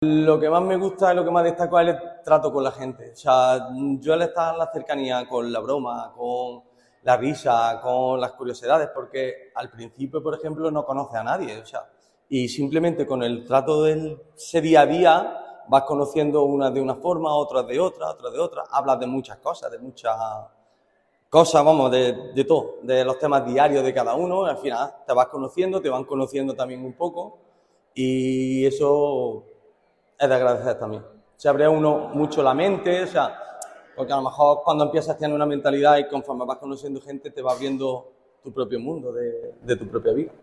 Lo que más me gusta y lo que más destaco es el trato con la gente. O sea, yo al estar en la cercanía con la broma, con la risa, con las curiosidades, porque al principio, por ejemplo, no conoces a nadie. O sea, y simplemente con el trato del ese día a día vas conociendo unas de una forma, otras de otra, otras de otra. Hablas de muchas cosas, de muchas cosas, vamos, de todo, de los temas diarios de cada uno. Al final te vas conociendo, te van conociendo también un poco y eso es de agradecer también. Se abre uno mucho la mente, o sea, porque a lo mejor cuando empiezas tienes una mentalidad y conforme vas conociendo gente te va abriendo tu propio mundo de tu propia vida.